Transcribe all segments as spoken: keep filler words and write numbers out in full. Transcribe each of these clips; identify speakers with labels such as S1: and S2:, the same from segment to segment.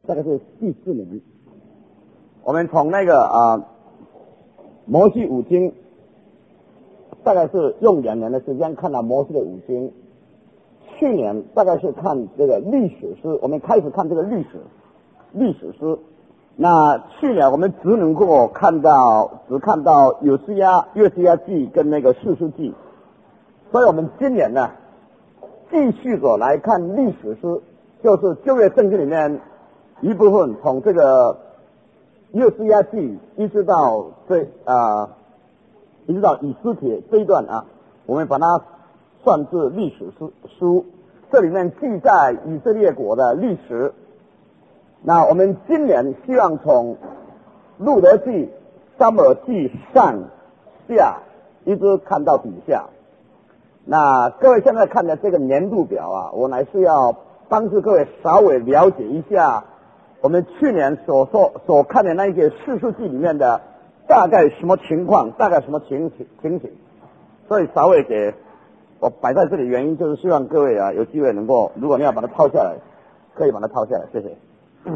S1: 大概是第四年，我们从那个啊摩西五经，大概是用两年的时间看了摩西的五经。去年大概是看这个历史诗，我们开始看这个历史历史诗。那去年我们只能够看到只看到有西亚、约西亚记跟那个士师记，所以我们今年呢继续着来看历史诗，就是旧约圣经里面一部分，从这个约西亚记一直到这啊、呃、一直到以斯帖这一段啊，我们把它算是历史书书，这里面记载以色列国的历史。那我们今年希望从路德记、撒母耳记上下一直看到底下。那各位现在看的这个年度表啊，我乃是要帮助各位稍微了解一下我们去年所说所看的那些士师记里面的大概什么情况，大概什么情形情形。所以稍微给我摆在这里，原因就是希望各位啊有机会能够，如果你要把它套下来，可以把它套下来，谢谢。嗯、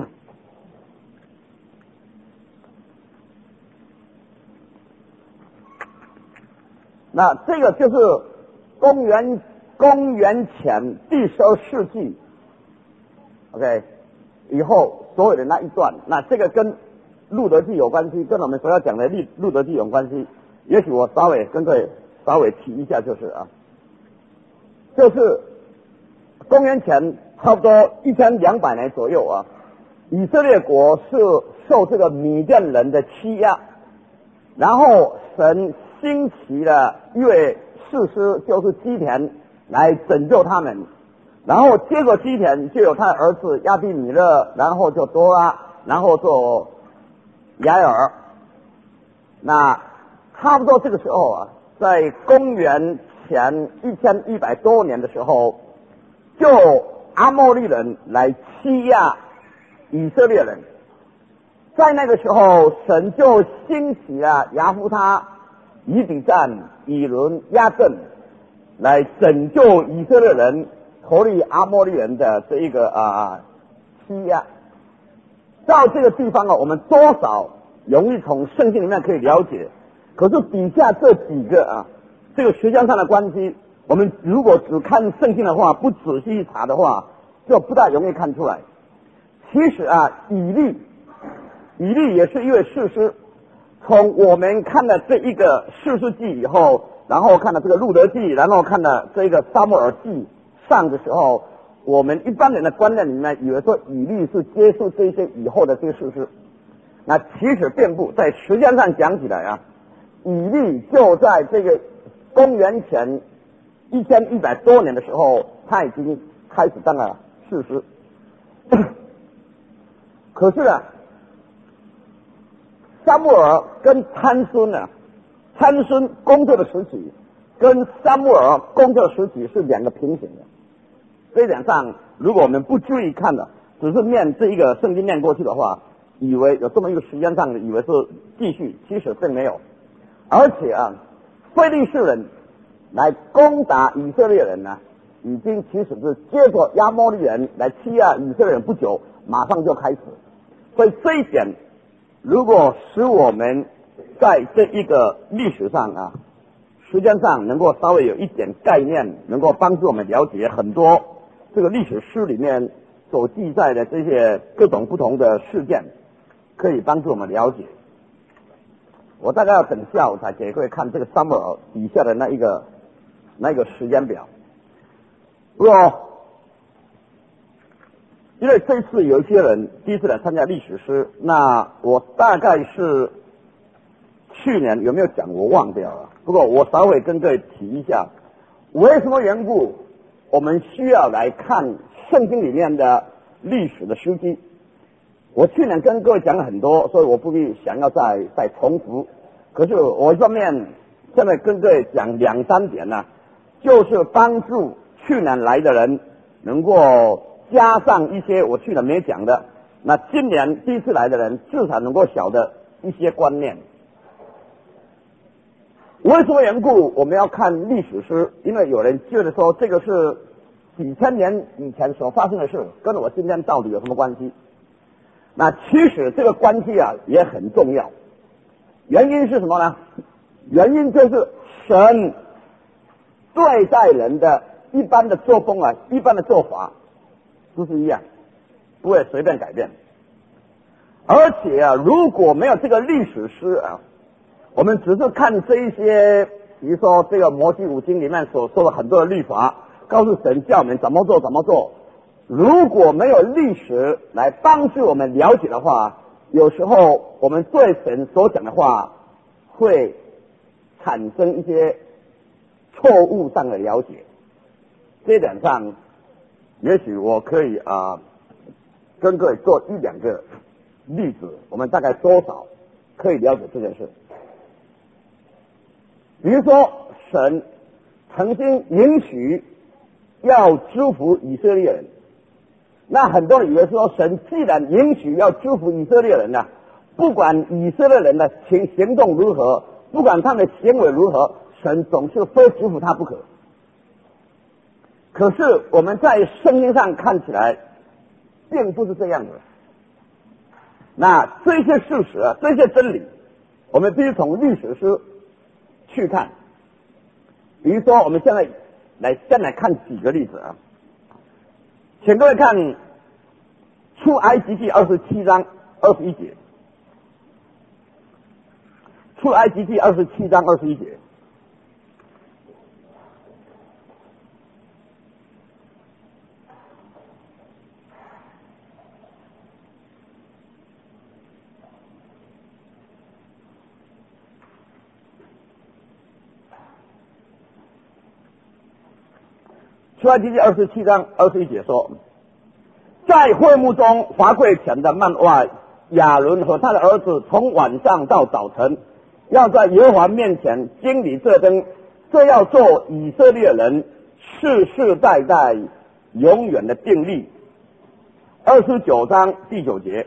S1: 那这个就是公元公元前第十二世纪 ，OK， 以后所有的那一段，那这个跟路德记有关系，跟我们所要讲的路路德记有关系。也许我稍微跟各位稍微提一下，就是啊，就是公元前差不多一千两百年左右啊。以色列国是受这个米甸人的欺压，然后神兴起了一位士师，就是基甸来拯救他们，然后接过基甸就有他的儿子亚比米勒，然后就多拉，然后就雅尔。那差不多这个时候啊，在公元前一千一百多年的时候，就阿摩利人来欺压以色列人，在那个时候，神就兴起了亚夫他、以比赞、以伦、亚阵来拯救以色列人脱离阿摩利人的这一个啊欺压。到这个地方啊，我们多少容易从圣经里面可以了解，可是底下这几个啊，这个时间上的关系，我们如果只看圣经的话，不仔细查的话，就不大容易看出来。其实啊，以利，以利也是一位士师。从我们看了这一个士师记以后，然后看了这个路德记，然后看了这个撒母耳记上的时候，我们一般人的观念里面以为说以利是接受这些以后的这个士师，那其实并不，在时间上讲起来啊，以利就在这个公元前一千一百多年的时候，他已经开始当了士师。可是啊，撒母耳跟参孙呢，参孙工作的时期跟撒母耳工作的时期是两个平行的。这一点上，如果我们不注意看的，只是念这一个圣经念过去的话，以为有这么一个时间上的，以为是继续，其实并没有。而且啊，非利士人来攻打以色列人呢，已经其实是接着亚摩利人来欺压以色列人不久，马上就开始。所以这一点，如果使我们在这一个历史上啊，时间上能够稍微有一点概念，能够帮助我们了解很多这个历史书里面所记载的这些各种不同的事件，可以帮助我们了解。我大概要等下午才给各位看这个撒母耳底下的那一个那一个时间表。不过因为这次有一些人第一次来参加历史诗，那我大概是去年有没有讲我忘掉了，不过我稍微跟各位提一下，为什么缘故我们需要来看圣经里面的历史的书籍。我去年跟各位讲了很多，所以我不必想要再再重复。可是我一方面现在跟各位讲两三点呢、啊，就是帮助去年来的人能够加上一些我去年没讲的，那今年第一次来的人至少能够晓得一些观念。为什么缘故我们要看历史书？因为有人觉得说这个是几千年以前所发生的事，跟我今天到底有什么关系？ 那其实这个关系啊也很重要，原因是什么呢？原因就是神对待人的一般的作风啊，一般的做法都是一样，不会随便改变。而且啊，如果没有这个历史诗啊，我们只是看这一些，比如说这个摩西五经里面所说的很多的律法，告诉神叫我们怎么做怎么做。如果没有历史来帮助我们了解的话，有时候我们对神所讲的话会产生一些错误上的了解。这一点上，也许我可以啊、呃、跟各位做一两个例子，我们大概多少可以了解这件事。比如说，神曾经允许要祝福以色列人，那很多人以为说，神既然允许要祝福以色列人呢、啊，不管以色列人的行行动如何，不管他们的行为如何，神总是非祝福他不可。可是我们在圣经上看起来，并不是这样的。那这些事实啊，这些真理，我们必须从历史书去看。比如说，我们现在来先来看几个例子啊，请各位看出埃及记二十七章二十一节，出埃及记二十七章二十一节。出埃及记二十七章二十一节说，在会幕中华柜前的幔外，亚伦和他的儿子从晚上到早晨，要在耶和华面前经理这灯，这要做以色列人世世代代永远的定例。二十九章第九节，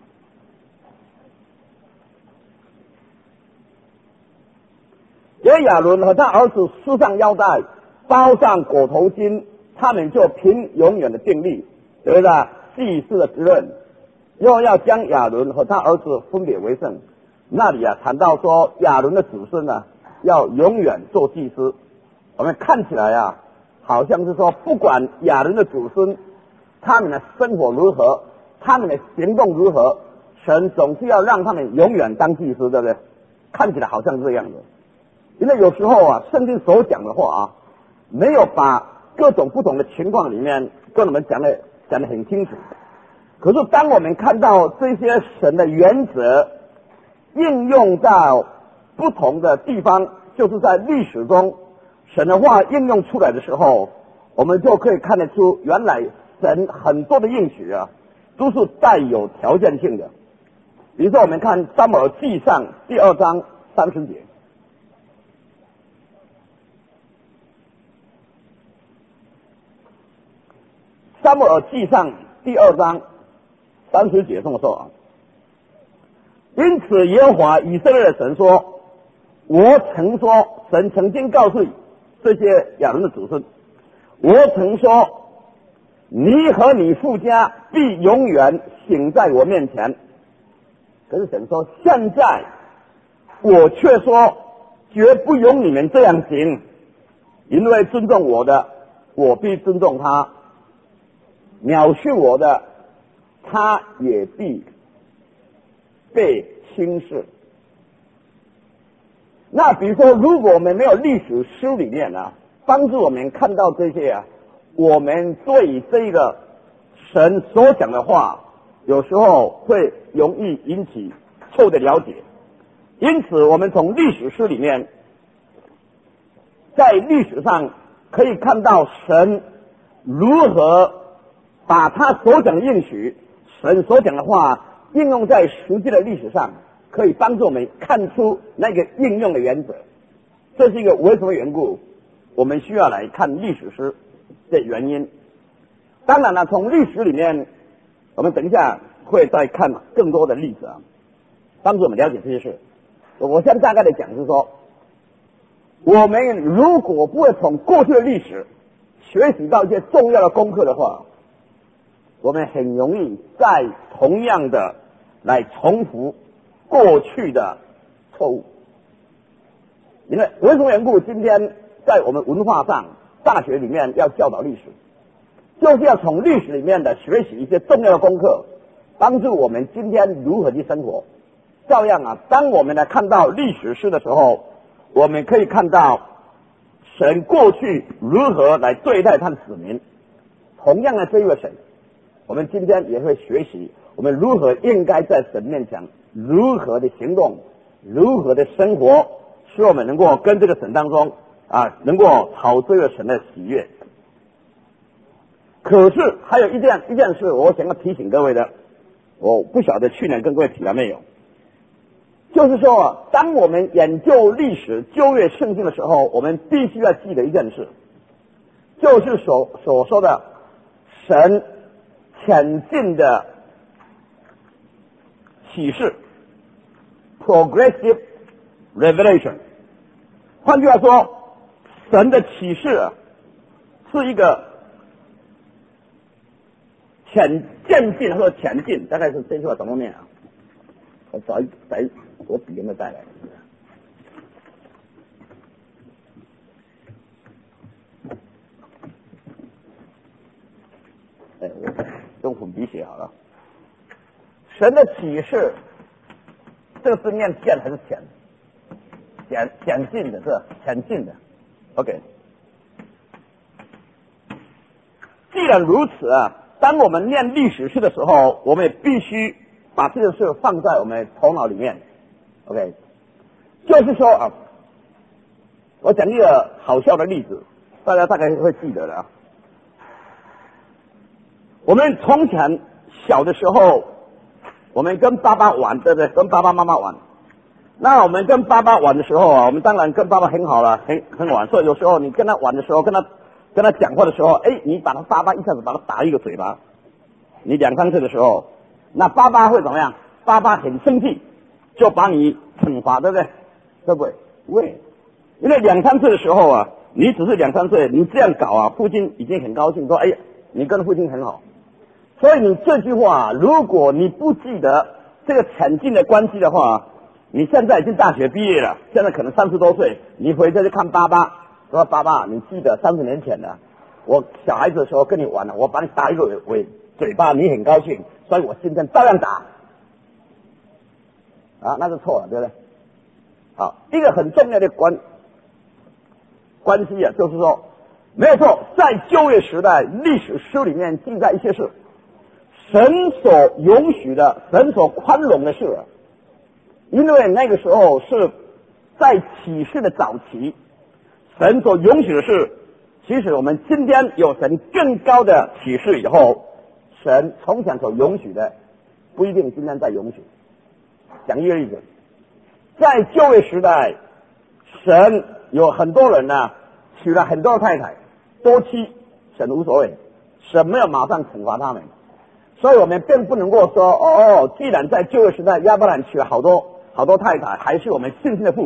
S1: 给亚伦和他儿子束上腰带，包上裹头巾，他们就凭永远的定例得了祭司的职任，又要将亚伦和他儿子分别为圣。那里啊谈到说亚伦的子孙呢、啊、要永远做祭司。我们看起来啊好像是说，不管亚伦的子孙他们的生活如何，他们的行动如何，神总是要让他们永远当祭司，对不对？看起来好像是这样的。因为有时候啊圣经所讲的话啊，没有把各种不同的情况里面跟我们讲的讲得很清楚。可是当我们看到这些神的原则应用到不同的地方，就是在历史中神的话应用出来的时候，我们就可以看得出，原来神很多的应许啊都是带有条件性的。比如说我们看撒母耳记上第二章三十节，撒母耳记上第二章三十节这么说啊，因此耶和华以色列的神说，我曾说，神曾经告诉这些亚伦的子孙，我曾说，你和你父家必永远行在我面前。可是神说，现在我却说，绝不容你们这样行，因为尊重我的，我必尊重他；藐视我的，他也必被轻视。那比如说，如果我们没有历史书里面啊帮助我们看到这些啊，我们对这个神所讲的话有时候会容易引起错误的了解。因此我们从历史书里面，在历史上可以看到神如何把他所讲的应许，神所讲的话应用在实际的历史上，可以帮助我们看出那个应用的原则。这是一个为什么缘故我们需要来看历史书的原因。当然了，从历史里面我们等一下会再看更多的例子啊，帮助我们了解这些事。我现在大概的讲是说，我们如果不会从过去的历史学习到一些重要的功课的话，我们很容易在同样的来重复过去的错误。因为为什么缘故？今天在我们文化上，大学里面要教导历史，就是要从历史里面的学习一些重要的功课，帮助我们今天如何去生活。照样啊，当我们来看到历史书的时候，我们可以看到神过去如何来对待他的子民。同样的这一位神，我们今天也会学习我们如何应该在神面前如何的行动，如何的生活，使我们能够跟这个神当中啊，能够讨这个神的喜悦。可是还有一件一件事，我想要提醒各位的，我不晓得去年跟各位提了没有，就是说，当我们研究历史、旧约圣经的时候，我们必须要记得一件事，就是所所说的神前进的启示 （progressive revelation）。换句话说，神的启示是一个前渐进或前进，大概是这句话怎么念啊？我找一找我笔有没有带来？哎，我用粉笔写好了。神的启示，这个字念渐还是前？前前进的，是前进的。OK。既然如此啊，当我们念历史书的时候，我们也必须把这件事放在我们头脑里面。OK， 就是说啊，我讲一个好笑的例子，大家大概会记得的啊。我们从前小的时候，我们跟爸爸玩，对不对？跟爸爸妈妈玩。那我们跟爸爸玩的时候啊，我们当然跟爸爸很好了，很很玩。所以有时候你跟他玩的时候，跟他跟他讲话的时候，哎，你把他爸爸一下子把他打一个嘴巴。你两三岁的时候，那爸爸会怎么样？爸爸很生气，就把你惩罚，对不对？对不对？对，因为两三岁的时候啊，你只是两三岁，你这样搞啊，父亲已经很高兴，说，哎呀，你跟父亲很好。所以你这句话，如果你不记得这个前进的关系的话，你现在已经大学毕业了，现在可能三十多岁，你回家去看爸爸，说爸爸，你记得三十年前的，我小孩子的时候跟你玩了，我把你打一个尾嘴巴，你很高兴，所以我今天照样打。啊，那是错了，对不对？好，一个很重要的关关系啊，就是说，没有错，在旧约时代历史书里面记载一些事，神所允许的，神所宽容的事，因为那个时候是在启示的早期，神所允许的事，其实我们今天有神更高的启示以后，神从前所允许的，不一定今天在允许。讲一个例子，在旧约时代，神有很多人呢、啊，娶了很多太太，多妻，神无所谓，神没有马上惩罚他们，所以我们并不能够说，哦，既然在旧约时代亚伯兰娶了好多好多太太，还是我们信心的父，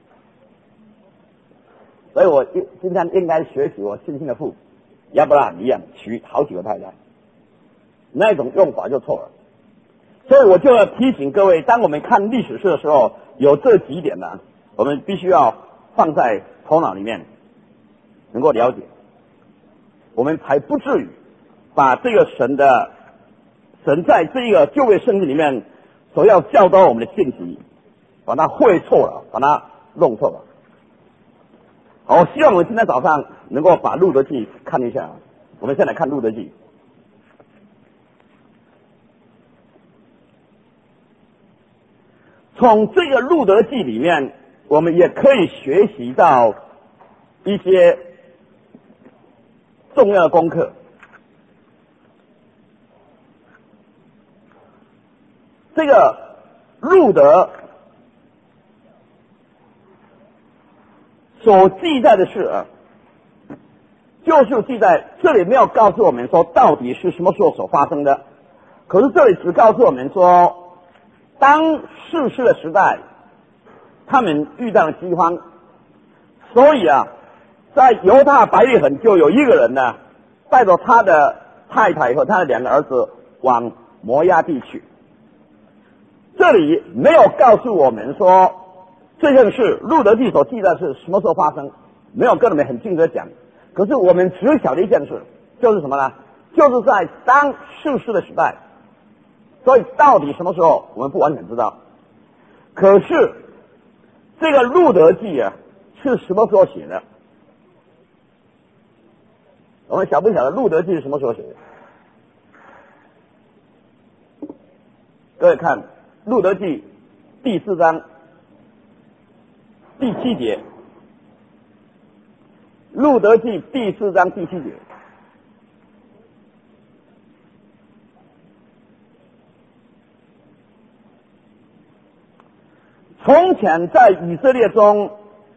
S1: 所以我今天应该学习我信心的父亚伯兰一样，娶好几个太太，那种用法就错了。所以我就要提醒各位，当我们看历史书的时候，有这几点呢，我们必须要放在头脑里面，能够了解，我们才不至于把这个神的神在这个旧约圣经里面所要教导我们的信息，把它会错了，把它弄错了。好，我希望我们今天早上能够把路德记看一下。我们先来看路德记。从这个路德记里面，我们也可以学习到一些重要的功课。这个路德所记载的事，就是记载这里没有告诉我们说到底是什么时候所发生的，可是这里只告诉我们说，当士师的时代，他们遇到了饥荒，所以啊，在犹大白利恒就有一个人呢，带着他的太太和他的两个儿子往摩押地去。 这里没有告诉我们说这件事路德记所记载是什么时候发生，没有跟我们很清楚的讲。可是我们只晓得一件事，就是什么呢？就是在当世事的时代。所以到底什么时候我们不完全知道。可是这个路德记啊是什么时候写的？我们晓不晓得路德记是什么时候写的？各位看路德记第四章第七节，路德记第四章第七节。从前在以色列中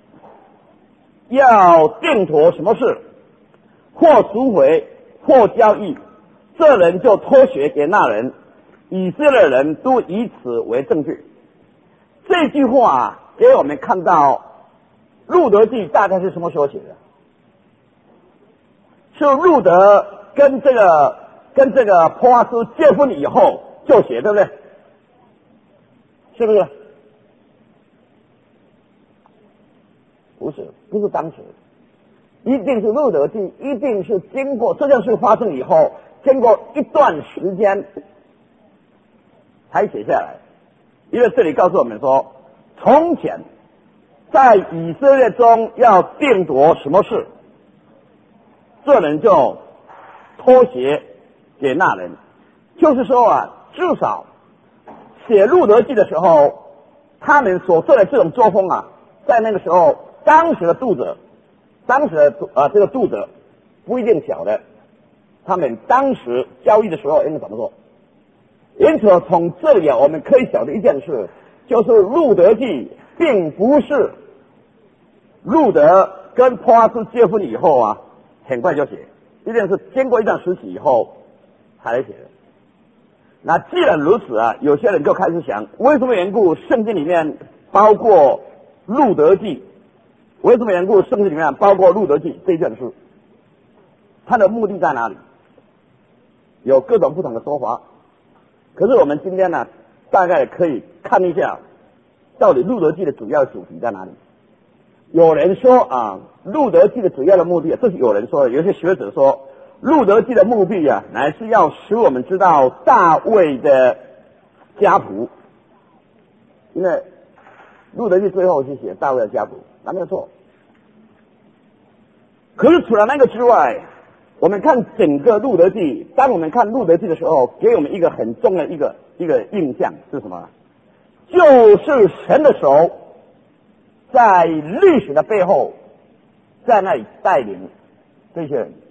S1: 要定夺什么事，或赎回或交易，这人就托学给那人，以色列人都以此为证据。这句话啊给我们看到路德记大概是什么时候写的？是路德跟这个跟这个波阿斯结婚以后就写，对不对？是不是？不是，不是当时，一定是路德记，一定是经过这件事发生以后，经过一段时间才写下来。因为这里告诉我们说，从前在以色列中要定夺什么事，这人就托协给那人。就是说啊，至少写路德记的时候，他们所做的这种作风啊，在那个时候当时的读者，当时的呃这个读者不一定晓得，他们当时交易的时候应该怎么做。因此从这里啊，我们可以晓得一件事，就是路德记并不是路德跟波阿斯结婚以后啊很快就写，一定是经过一段时期以后才来写的。那既然如此啊，有些人就开始想，为什么缘故圣经里面包括路德记？为什么缘故圣经里面包括路德记这卷书？它的目的在哪里？有各种不同的说法。可是我们今天呢，大概可以看一下，到底路德记的主要主题在哪里？有人说啊，路德记的主要的目的，这是有人说的，有些学者说，路德记的目的啊，乃是要使我们知道大卫的家谱，因为路德记最后是写大卫的家谱，那没有错。可是除了那个之外，我们看整个路德记，当我们看路德记的时候，给我们一个很重要的一个一个印象是什么？就是神的手在历史的背后，在那里带领这些人。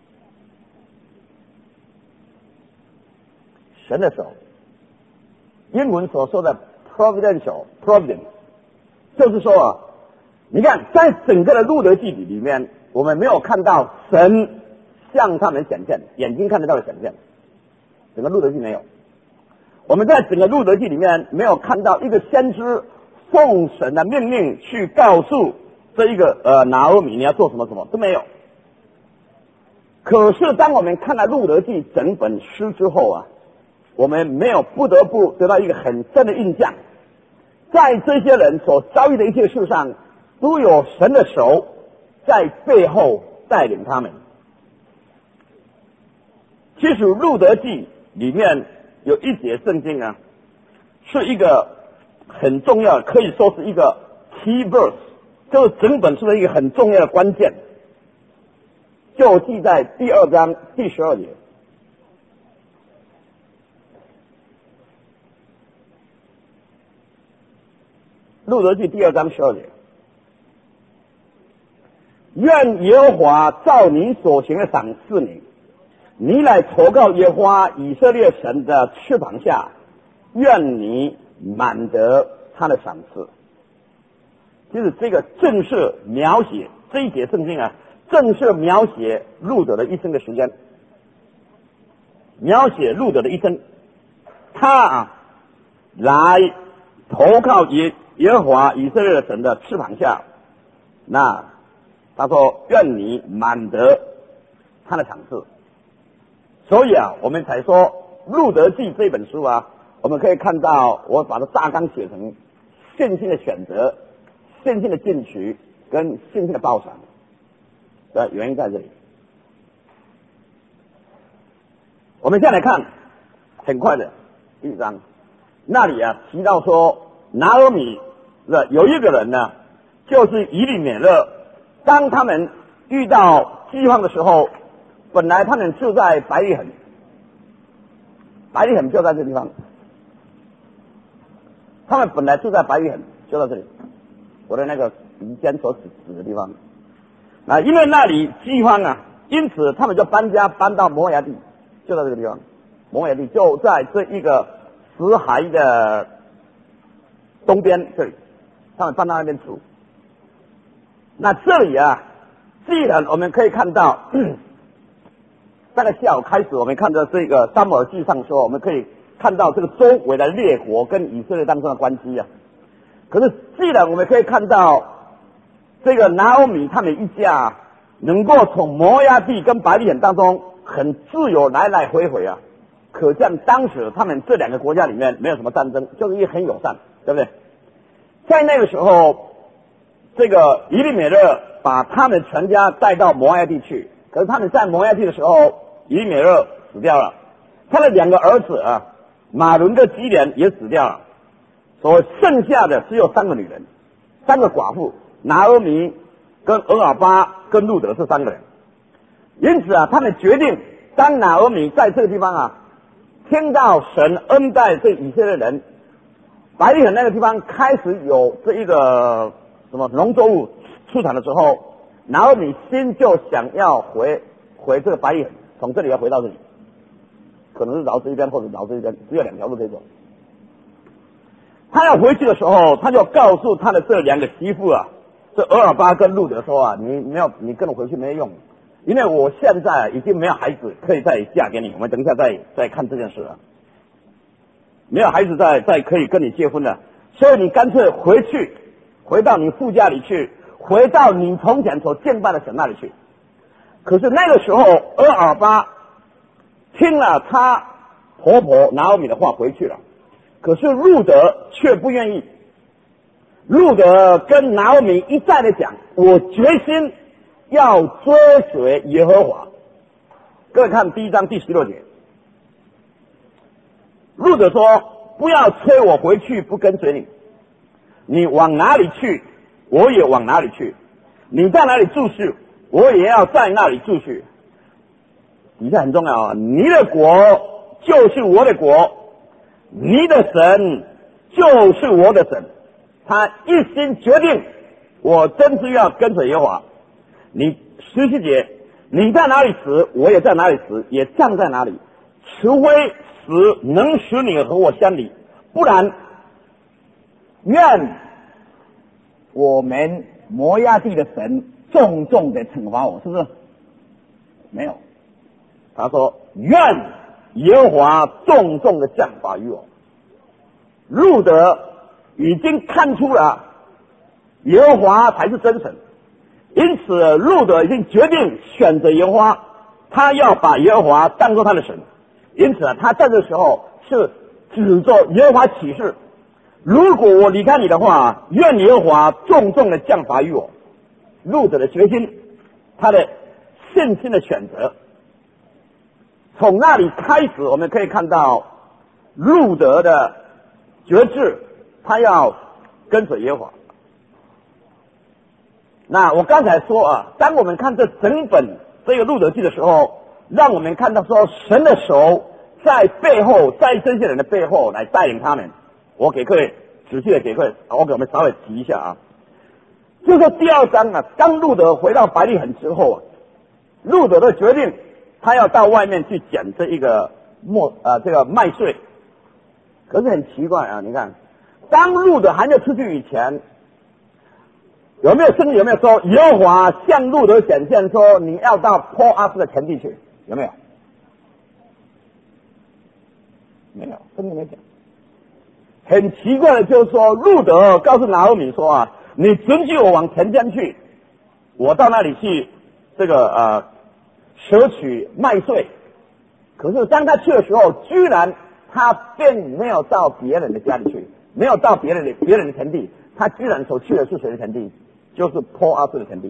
S1: 神的手，英文所说的 providential providence， 就是说啊，你看在整个的路德记里面，我们没有看到神向他们显现，眼睛看得到的显现，整个路德记没有。我们在整个路德记里面没有看到一个先知奉神的命令去告诉这一个呃拿俄米你要做什么什么，都没有。可是当我们看了路德记整本书之后啊，我们没有不得不得到一个很深的印象，在这些人所遭遇的一切事上，都有神的手在背后带领他们。其实路德记里面有一节圣经啊，是一个很重要，可以说是一个 key verse， 就是整本书的一个很重要的关键，就记在第二章第十二节。路德记第二章十二节，愿耶和华照你所行的赏赐你，你来投靠耶和华以色列神的翅膀下，愿你满得他的赏赐。其实这个正是描写这一节圣经啊，正是描写路德的一生的时间，描写路德的一生，他啊来投靠耶耶和华以色列神的翅膀下，那他说愿你满得他的赏赐。所以啊，我们才说路德记这本书啊， 我们可以看到，我把它大纲写成线性的选择、线性的进取跟线性的报偿的原因在这里。我们现在来看，很快的第一章，那里啊提到说，拿俄米的有一个人呢，就是以利美勒，当他们遇到饥荒的时候，本来他们住在白利恒，白利恒就在这地方，他们本来住在白利恒，就在这里，我的那个笔尖所指指的地方。啊，因为那里饥荒啊，因此他们就搬家搬到摩押地，就在这个地方。摩押地就在这一个死海的东边这里，他们搬到那边住。那这里啊，既然我们可以看到，大概下午开始，我们看到这个撒母耳记上说，我们可以看到这个周围的列国跟以色列当中的关系啊。可是，既然我们可以看到这个拿俄米他们一家能够从摩押地跟白利恒当中很自由来来回回啊，可见当时他们这两个国家里面没有什么战争，就是也很友善，对不对？在那个时候，这个以利美勒把他们全家带到摩押地去，可是他们在摩押地的时候，以利美勒死掉了，他的两个儿子啊，马伦跟基连也死掉了，所剩下的只有三个女人，三个寡妇，拿俄米跟俄尔巴跟路德这三个人。因此啊，他们决定，当拿俄米在这个地方啊，听到神恩待这以色列人，白利恒那个地方开始有这一个什么农作物出产的时候，拿俄米心就想要回回这个白利恒，从这里要回到这里，可能是绕这一边或者绕这一边，只有两条路可以走。他要回去的时候，他就告诉他的这两个媳妇啊，这俄尔巴跟路德说啊，你没有，你跟我回去没用，因为我现在已经没有孩子可以再嫁给你，我们等一下再再看这件事了。没有孩子再再可以跟你结婚了，所以你干脆回去，回到你父家里去，回到你从前所敬拜的神那里去。可是那个时候，俄尔巴听了他婆婆拿俄米的话回去了，可是路德却不愿意。路德跟拿俄米一再的讲，我决心要追随耶和华。各位看第一章第十六节，路德说，不要催我回去不跟随你，你往哪里去我也往哪里去，你在哪里住宿我也要在那里住宿。底下很重要啊，你的国就是我的国，你的神就是我的神。他一心决定，我真是要跟随耶和华。你十七节，你在哪里死我也在哪里死，也葬在哪里，除非死能使你和我相离，不然愿我们摩押地的神重重的惩罚我，是不是？没有，他说愿耶和华重重的降罚于我。路德已经看出了耶和华才是真神，因此路德已经决定选择耶和华，他要把耶和华当作他的神。因此他在这时候是指着耶和华起誓，如果我离开你的话，愿耶和华重重的降罚于我。路德的决心，他的信心的选择，从那里开始我们可以看到路德的决志，他要跟随耶和华。那我刚才说啊，当我们看这整本这个路德记的时候，让我们看到说神的手在背后，在这些人的背后来带领他们。我给各位仔细的给各位，我给我们稍微提一下啊。就说第二章啊，当路德回到白利恒之后啊，路德的决定，他要到外面去捡这一个麦啊这个麦穗。可是很奇怪啊，你看，当路德还没有出去以前，有没有圣经有没有说耶和华向路德显现说你要到波阿斯的田地去？有没有？没有，圣经没讲。很奇怪的就是说，路德告诉拿俄米说啊，你准许我往田间去，我到那里去这个呃舍取麦穗。可是当他去的时候，居然他并没有到别人的家里去，没有到别人的别人的田地，他居然所去的是谁的田地？就是波阿斯的田地。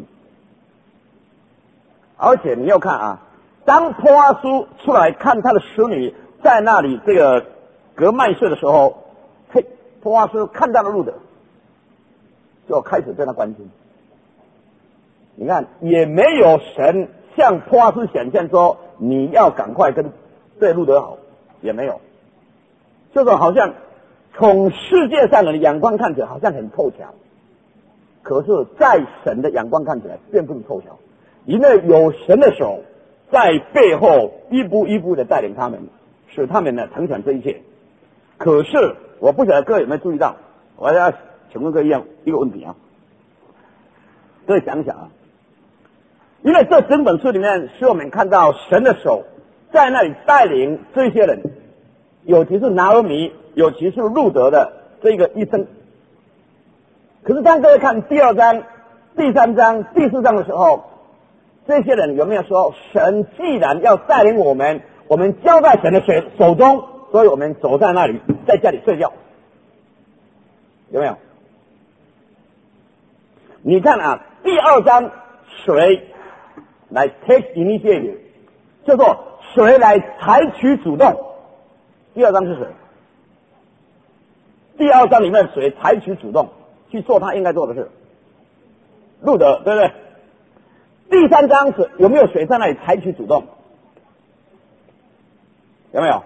S1: 而且你要看啊，当波阿斯出来看他的使女在那里这个割麦穗的时候，嘿，波阿斯看到了路德，就开始对他关心。你看，也没有神向波阿斯显现说你要赶快跟对路德好，也没有，就是好像从世界上人的眼光看起来好像很凑巧，可是在神的眼光看起来并不是凑巧，因为有神的手在背后一步一步的带领他们，使他们呢成全这一切。可是我不晓得各位有没有注意到，我要请问各位一个问题啊，各位想想啊，因为这整本书里面使我们看到神的手在那里带领这些人，尤其是拿俄米，尤其是路德的这个一生。可是当各位看第二章、第三章、第四章的时候，这些人有没有说，神既然要带领我们，我们交在神的手中，所以我们走在那里，在家里睡觉，有没有？你看啊，第二章谁来 take initiative， 叫做谁来采取主动？第二章是谁？第二章里面谁采取主动去做他应该做的事？路德，对不对？第三章是有没有谁在那里采取主动？有没有？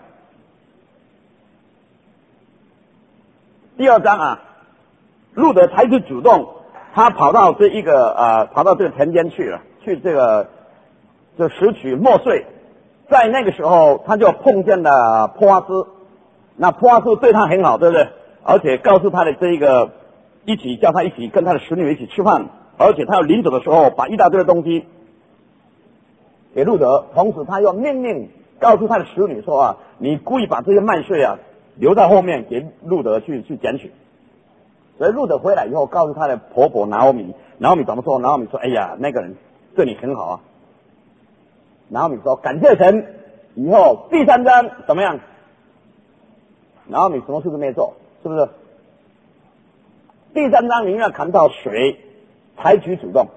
S1: 第二章啊，路德采取主动，他跑到这一个呃，跑到这个田间去了，去这个就拾取墨穗。在那个时候，他就碰见了波阿斯，那波阿斯对他很好，对不对？而且告诉他的这一个一起叫他一起跟他的使女一起吃饭，而且他要临走的时候把一大堆的东西给路德，同时他又命令告诉他的使女说啊，你故意把这些麦穗啊留在后面给路德去去捡取。所以路德回来以后告诉他的婆婆拿俄米，拿俄米怎么说？拿俄米说，哎呀，那个人对你很好啊。拿俄米说感谢神。以后第三章怎么样？拿俄米什么事都没做，是不是？第三章里面要谈到谁采取主动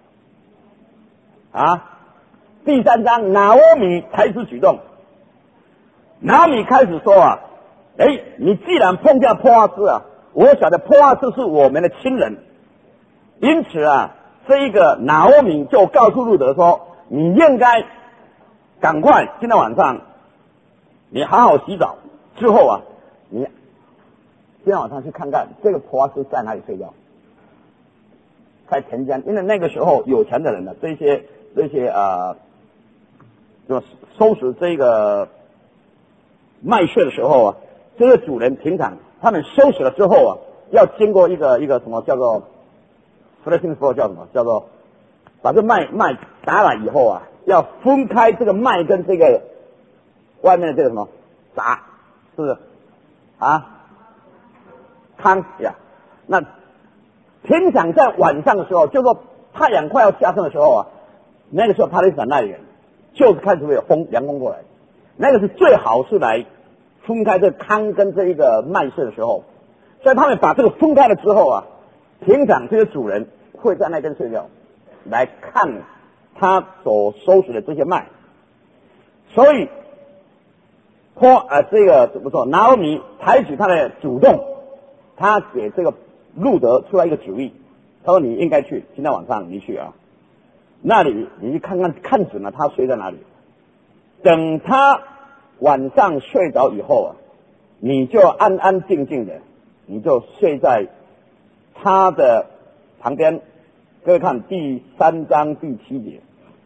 S1: 啊？第三章拿俄米采取举动，拿俄米开始说啊，哎，你既然碰见波阿斯啊，我晓得波阿斯是我们的亲人，因此啊，这一个拿俄米就告诉路德说，你应该赶快今天晚上你好好洗澡之后啊，你今天晚上去看看这个波阿斯在哪里睡觉，在田间。因为那个时候有钱的人呢，这些这些呃，就收拾这个麦穗的时候啊，这个主人平常他们收拾了之后啊，要经过一个一个什么叫做 threshing floor， 叫什么叫做把这麦麦打了以后啊，要分开这个麦跟这个外面的这个什么杂，是不是啊？糠呀，那平常在晚上的时候，就说太阳快要下山的时候啊，那个时候巴勒斯坦那里人就是开始会有风凉风过来，那个是最好是来分开这糠跟这一个麦穗的时候，所以他们把这个分开了之后啊，平常这些主人会在那边睡觉，来看他所收拾的这些麦，所以坡呃这个怎么说？拿俄米采取他的主动。他给这个路德出来一个主意，他说你应该去，今天晚上你去啊，那里你去看看看准了他睡在哪里，等他晚上睡着以后啊，你就安安静静的，你就睡在他的旁边。各位看第三章第七节，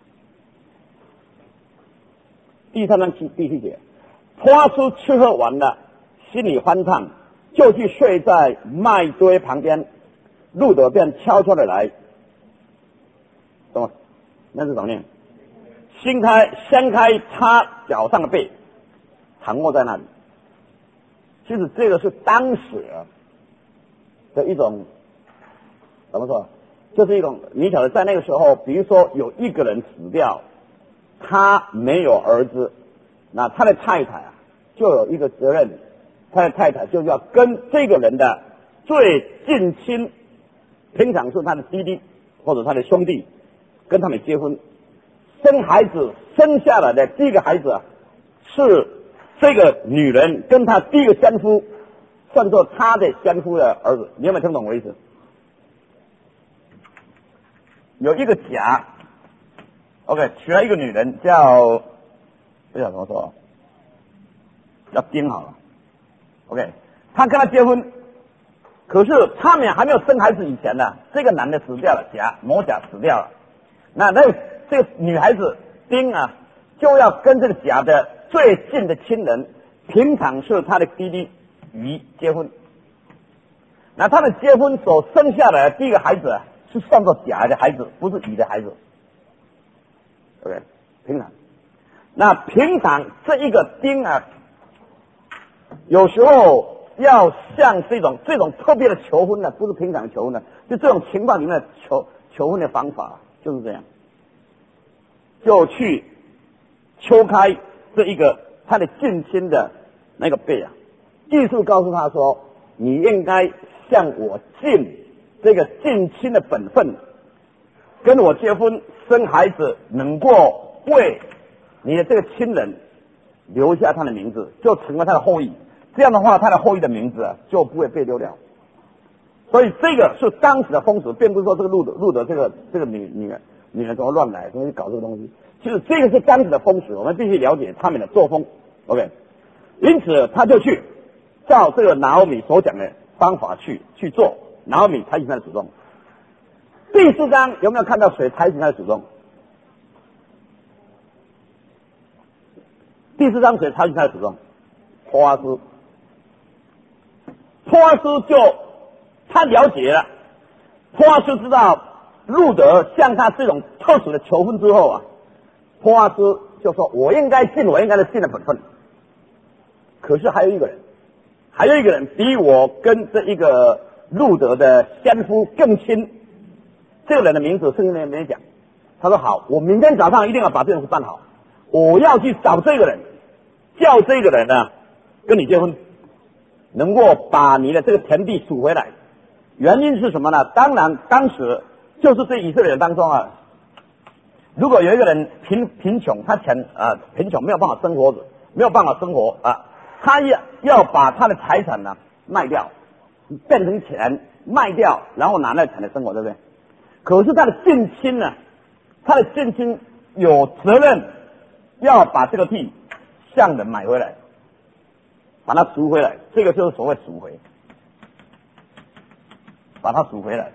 S1: 第三章第第七节，波阿斯吃喝完了，心里欢畅，就去睡在麦堆旁边，路德便悄悄的来，什么？那是怎么念？掀开掀开他脚上的被，躺卧在那里。其实这个是当时的一种怎么说？就是一种你晓得，在那个时候，比如说有一个人死掉，他没有儿子，那他的太太啊， 就有一个责任，他的太太就要跟这个人的最近亲，平常是他的弟弟或者他的兄弟，跟他们结婚，生孩子生下来的第一个孩子啊，是这个女人跟她第一个先夫，算作她的先夫的儿子。你有没有听懂我的意思？有一个甲 ，OK， 娶了一个女人叫，不晓得怎么说，叫丁好了 ，OK， 他跟他结婚，可是他们还没有生孩子以前呢，这个男的死掉了，甲某甲死掉了，那那个这个女孩子丁啊，就要跟这个甲的最近的亲人，平常是他的弟弟乙结婚，那他们结婚所生下来的第一个孩子啊，是算作甲的孩子，不是乙的孩子。OK， 平常，那平常这一个丁啊，有时候要像这种这种特别的求婚呢，不是平常的求婚呢，就这种情况里面的求求婚的方法就是这样，就去敲开这一个他的近亲的那个背啊，艺术告诉他说，你应该向我尽这个近亲的本分，跟我结婚生孩子，能够为你的这个亲人留下他的名字，就成为他的后裔。这样的话，他的后裔的名字啊就不会被丢掉。所以这个是当时的风俗，并不是说这个路德路德这个这个女女人女人怎么乱来，怎么去搞这个东西。其实这个是当时的风俗，我们必须了解他们的作风。OK， 因此他就去照这个拿俄米所讲的方法去去做。拿俄米采取他的主动。第四章有没有看到谁采取他的主动？第四章谁采取他的主动？波阿斯。波阿斯就他了解了，波阿斯知道路德向他这种特殊的求婚之后啊，波阿斯就说：“我应该尽我应该的尽的本分。”可是还有一个人，还有一个人比我跟这一个路德的先夫更亲。这个人的名字圣经里面没讲。他说：“好，我明天早上一定要把这件事办好。我要去找这个人，叫这个人呢跟你结婚，能够把你的这个田地赎回来。原因是什么呢？当然，当时就是这以色列人当中啊，如果有一个人贫贫穷，他钱啊贫穷没有办法生活，没有办法生活啊，他要要把他的财产呢卖掉，变成钱卖掉，然后拿那钱来生活，对不对？可是他的近亲呢，他的近亲有责任要把这个地向人买回来，把它赎回来，这个就是所谓赎回，把它赎回来，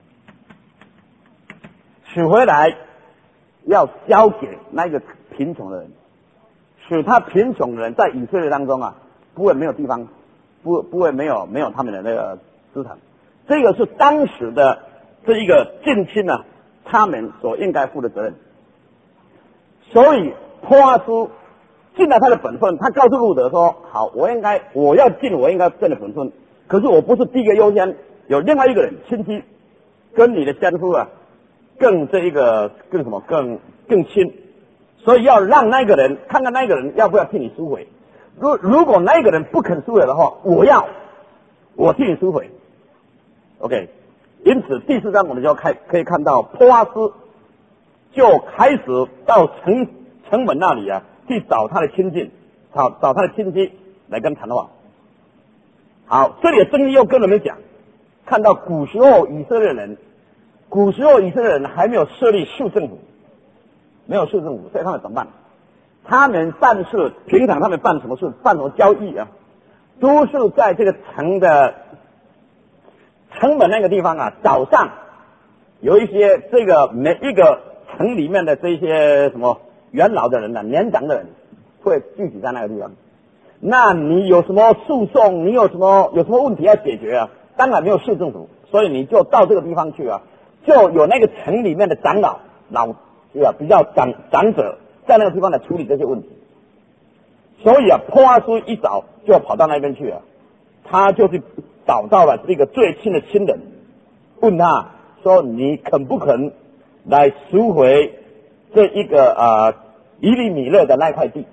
S1: 赎回来要交给那个贫穷的人，使他贫穷的人在以色列当中啊，不会没有地方，不不会没有没有他们的那个资产，这个是当时的这一个近亲呢、啊，他们所应该负的责任。所以波阿斯尽了他的本分，他告诉路德说：“好，我应该我要尽我应该尽的本分，可是我不是第一个优先，有另外一个人亲戚跟你的先夫啊更这一个更什么更更亲，所以要让那个人看看那个人要不要替你赎回。如如果那个人不肯赎回的话，我要我替你赎回。OK， 因此第四章我们就开可以看到波阿斯就开始到城城门那里啊。”去找他的亲戚，找找他的亲戚来跟谈话。好，这里的争议又跟我们讲，看到古时候以色列人，古时候以色列人还没有设立市政府，没有市政府，所以他们怎么办？他们办事，平常他们办什么事，办什么交易啊，都是在这个城的城门那个地方啊，早上有一些这个每一个城里面的这些什么。元老的人呢、啊，年长的人会聚集在那个地方。那你有什么诉讼？你有什么有什么问题要解决啊？当然没有市政府，所以你就到这个地方去啊，就有那个城里面的长老老啊比较长长者在那个地方来处理这些问题。所以啊，波阿斯一早就跑到那边去了，他就去找到了这个最亲的亲人，问他说：“你肯不肯来赎回？”这一个呃伊利米勒的那块地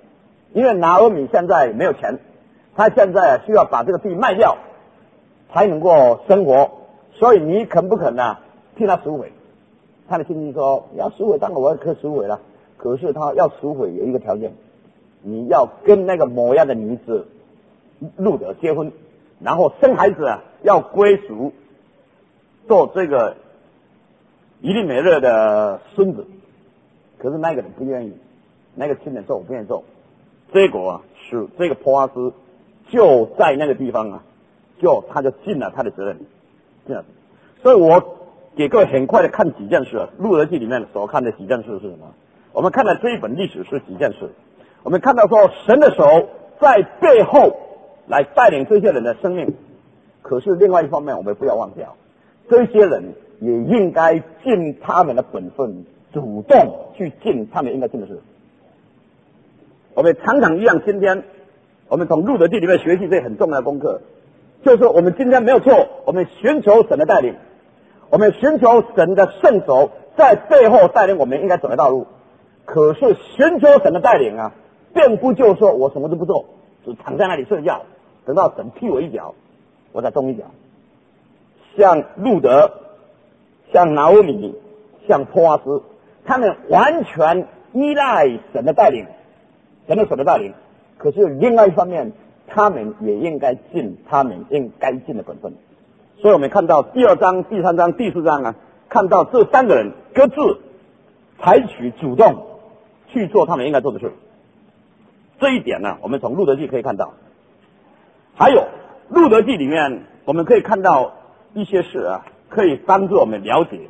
S1: 因为拿俄米现在没有钱，他现在需要把这个地卖掉才能够生活，所以你肯不肯呢、啊、替他赎回？他的亲戚说要赎回，当然我也可以赎回了，可是他要赎回有一个条件，你要跟那个摩押的女子路德结婚，然后生孩子啊要归属做这个以利美勒的孙子。可是那个人不愿意，那个亲人说我不愿意做，结果啊是这个波阿斯就在那个地方啊，就他就尽了他的责任，尽了。所以我给各位很快的看几件事啊，路德记里面所看的几件事是什么？我们看到这一本历史是几件事，我们看到说神的手在背后来带领这些人的生命，可是另外一方面我们不要忘掉，这些人也应该尽他们的本分，主动去尽他们应该尽的事。我们常常一样，今天我们从路德记里面学习这很重要的功课，就是我们今天没有错，我们寻求神的带领，我们寻求神的圣手在背后带领我们应该走的道路。可是寻求神的带领啊，并不就说我什么都不做，只躺在那里睡觉，等到神踢我一脚，我再动一脚。像路德，像拿俄米，像波阿斯，他们完全依赖神的带领，神的手的带领。可是另外一方面，他们也应该尽他们应该尽的本分。所以我们看到第二章、第三章、第四章啊，看到这三个人各自采取主动去做他们应该做的事。这一点呢，我们从路德记可以看到。还有路德记里面，我们可以看到一些事啊，可以帮助我们了解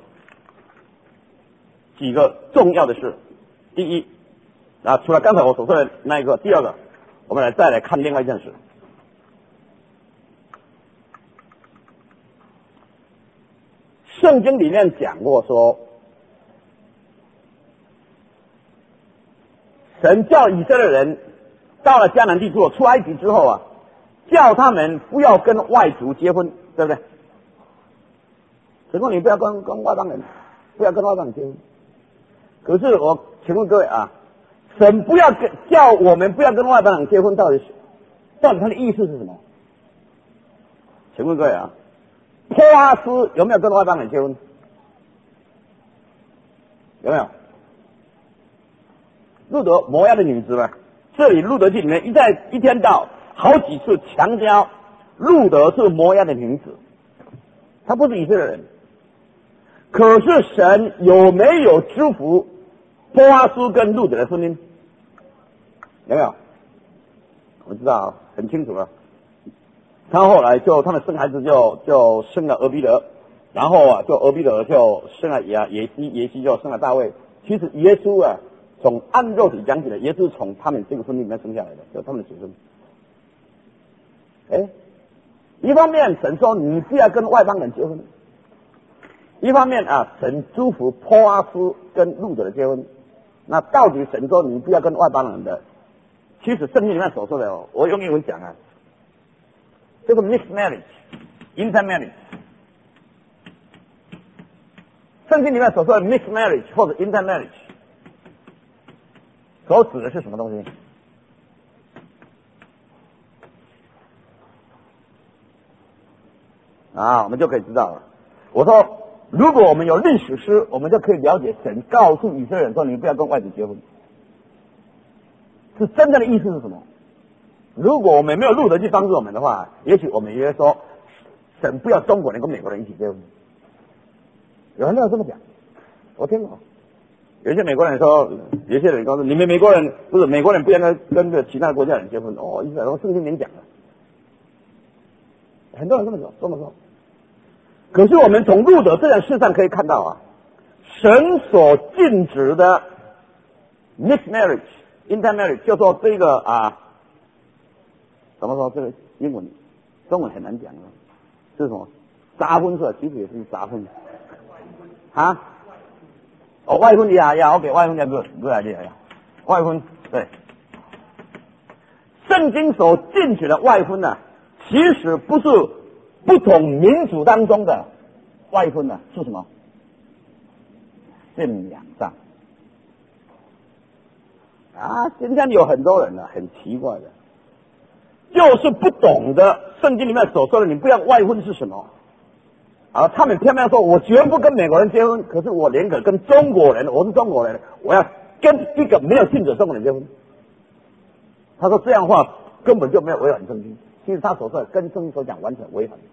S1: 几个重要的事。第一啊，除了刚才我所说的那一个，第二个，我们来再来看另外一件事。圣经里面讲过说，神叫以色列人到了迦南地做出埃及之后啊，叫他们不要跟外族结婚，对不对？神说你不要跟跟外邦人，不要跟外邦人结婚。可是我请问各位啊，神不要跟叫我们不要跟外邦人结婚，到底是到底他的意思是什么？请问各位啊，波阿斯有没有跟外邦人结婚？有没有？路德摩押的女子呢？这里路德记里面一再一天到好几次强调，路德是摩押的女子，她不是以色列人。可是神有没有祝福波阿斯跟路德的婚姻？有没有？我知道很清楚了。他后来就他们生孩子就就生了俄比德，然后啊就俄比德就生了耶耶西，耶西就生了大卫。其实耶稣啊，从按肉体讲起来，耶稣从他们这个婚姻里面生下来的，就他们的子孙。哎，一方面神说你不要跟外邦人结婚，一方面啊神祝福波阿斯跟路德的结婚。那到底神说你不要跟外邦人的？其实圣经里面所说的哦，我用英文讲啊，这个 mixed marriage、intermarriage， 圣经里面所说的 mixed marriage 或者 intermarriage， 所指的是什么东西？啊，我们就可以知道了。我说，如果我们有历史诗，我们就可以了解神告诉以色列人说：“你不要跟外族结婚。”是真正的意思是什么？如果我们没有路德去帮助我们的话，也许我们也会说，神不要中国人跟美国人一起结婚。有很多人这么讲，我听过。有些美国人说，有些人告诉你们美国人不是美国人不应该跟着其他国家人结婚。哦，意思说圣经里讲的，很多人这么说，这么说。可是我们从路德这件事上可以看到啊，神所禁止的 mixed marriage、intermarriage， 就说这个啊，怎么说这个英文、中文很难讲啊，是什么？杂婚是吧？其实也是杂婚啊。哦，外婚呀呀 ，OK， 外婚呀，good good idea呀，外婚对。圣经所禁止的外婚呢、啊，其实不是不同民族当中的外婚呢、啊，是什么？信仰上啊，今天有很多人呢、啊，很奇怪的，就是不懂得圣经里面所说的，你不要外婚是什么。啊，他们偏偏说，我绝不跟美国人结婚，可是我宁可跟中国人，我是中国人，我要跟一个没有信主的中国人结婚。他说这样的话根本就没有违反圣经，其实他所说的跟圣经所讲完全违反。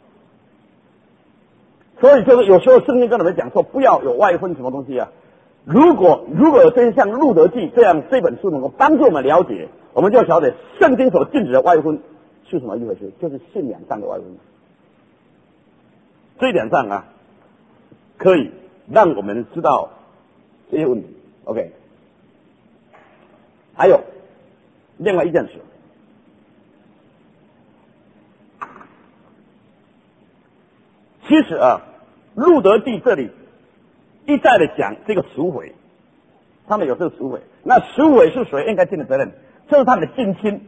S1: 所以就是有时候圣经跟我们讲说，不要有外婚什么东西啊。如果如果有这些像《路德记》这样这本书能够帮助我们了解，我们就要晓得圣经所禁止的外婚是什么一回事，就是信仰上的外婚。这一点上啊，可以让我们知道这些问题。OK， 还有另外一件事，其实啊，路德记这里一再的讲这个赎回，他们有这个赎回，那赎回是谁应该尽的责任？这是他们的近亲。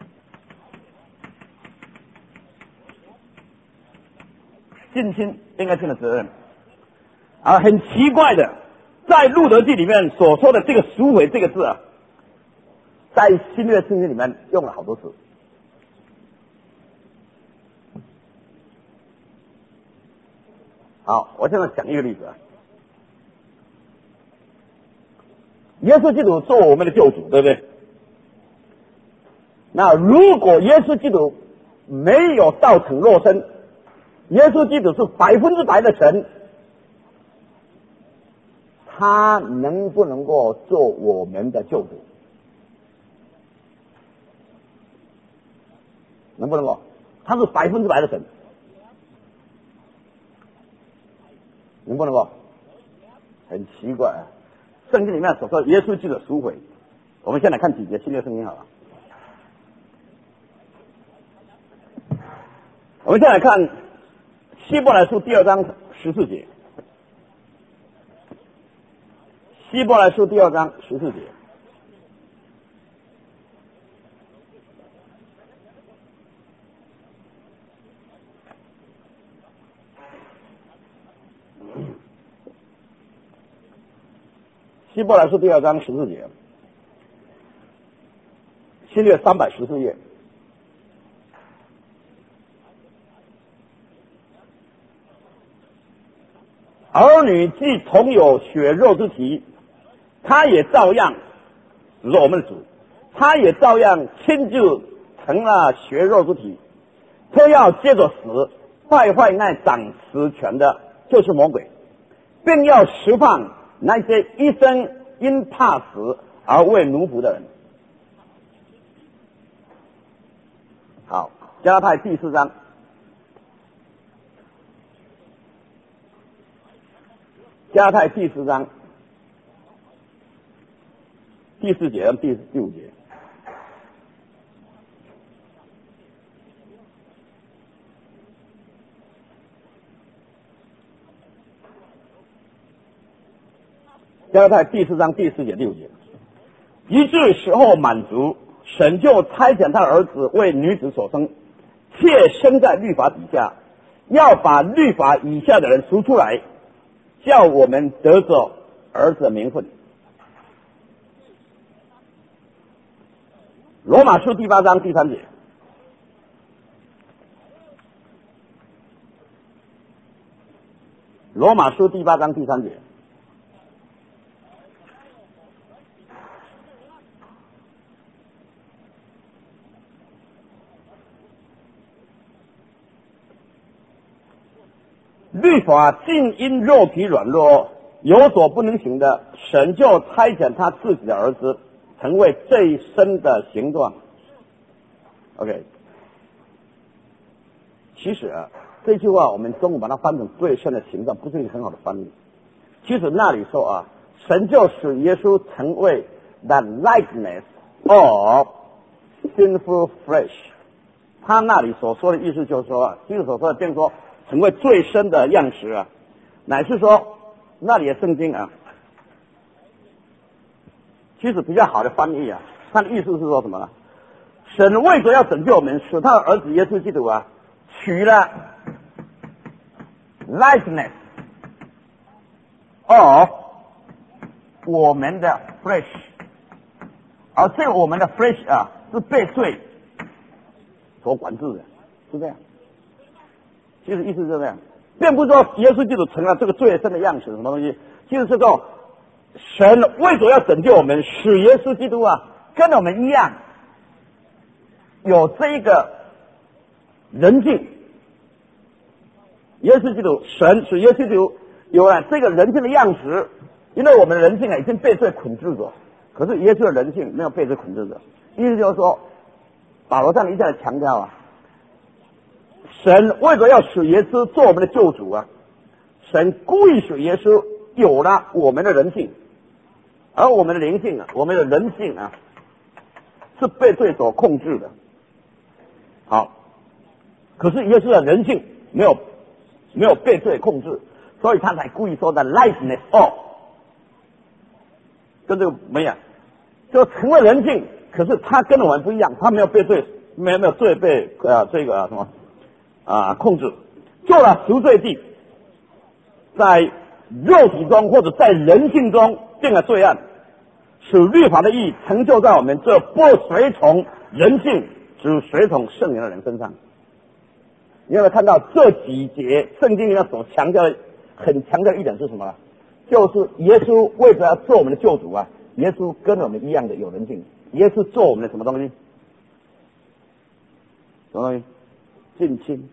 S1: 近亲应该尽的责任，啊，很奇怪的，在路德记里面所说的这个赎回这个字啊，在新约圣经里面用了好多次。好，我现在讲一个例子啊，耶稣基督做我们的救主，对不对？那如果耶稣基督没有道成肉身，耶稣基督是百分之百的神，他能不能够做我们的救主？能不能够？他是百分之百的神，能不能够？很奇怪啊！圣经里面所说耶稣基督的赎回，我们先来看几节新约圣经好了。我们先来看希伯来书第二章十四节，希伯来书第二章十四节，希伯来书第二章十四节，新约三百十四页。儿女既同有血肉之体，他也照样，指着我们的主，他也照样亲自成了血肉之体，他要接着死，败坏那掌持权的，就是魔鬼，并要释放那些一生因怕死而为奴仆的人。好，加拉太第四章。加拉太第四章第四节和第第五节，加拉太第四章第四节第五节，以致时候满足，神就差遣他的儿子为女子所生，且生在律法底下，要把律法以下的人赎出来，叫我们得着儿子的名分。罗马书第八章第三节，罗马书第八章第三节，律法尽因肉体软弱有所不能行的，神就差遣他自己的儿子成为最深的形状。 OK， 其实啊，这句话我们中文把它翻成最深的形状，不是一个很好的翻译。其实那里说啊，神就使耶稣成为 the likeness of sinful flesh。他那里所说的意思就是说啊，其实所说的就是说成为最深的样式啊，乃是说那里的圣经啊，其实比较好的翻译啊，它的意思是说什么呢？神为着要拯救我们，使他的儿子耶稣基督啊，取了 likeness of 我们的 flesh， 好，这个我们的 flesh 啊是被罪所管制的，是这样。其实意思是这样，并不是说耶稣基督成了这个罪身的样式，什么东西？其实是说神为着要拯救我们，使耶稣基督啊跟我们一样，有这一个人性。耶稣基督，神使耶稣基督有了这个人性的样式，因为我们的人性啊已经被罪捆制着，可是耶稣的人性没有被罪捆制着。意思就是说，保罗这样一再的强调啊，神为着要使耶稣做我们的救主啊，神故意使耶稣有了我们的人性，而我们的灵性啊，我们的人性啊，是被罪所控制的。好，可是耶稣的人性没有没有被罪控制，所以他才故意说的 likeness of， 跟这个没有，就成为人性，可是他跟我们不一样，他没有被罪，没有没有罪被呃这个、啊、什么啊控制，做了赎罪祭，在肉体中或者在人性中定了罪案，使律法的义成就在我们这不随从人性只随从圣灵的人身上。你有没有看到这几节圣经里面所强调的很强调的一点是什么？就是耶稣为着要做我们的救主啊，耶稣跟我们一样的有人性，耶稣做我们的什么东西？什么东西？近亲。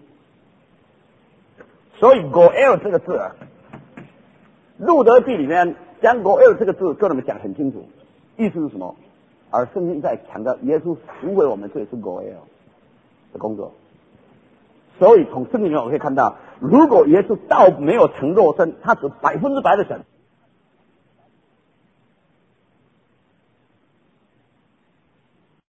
S1: 所以 goel 这个字啊，路德记里面将 goel 这个字跟我们讲很清楚，意思是什么？而圣经在强调耶稣赎回我们罪是 goel 的工作。所以从圣经里面我们可以看到，如果耶稣道没有成肉身，他是百分之百的神。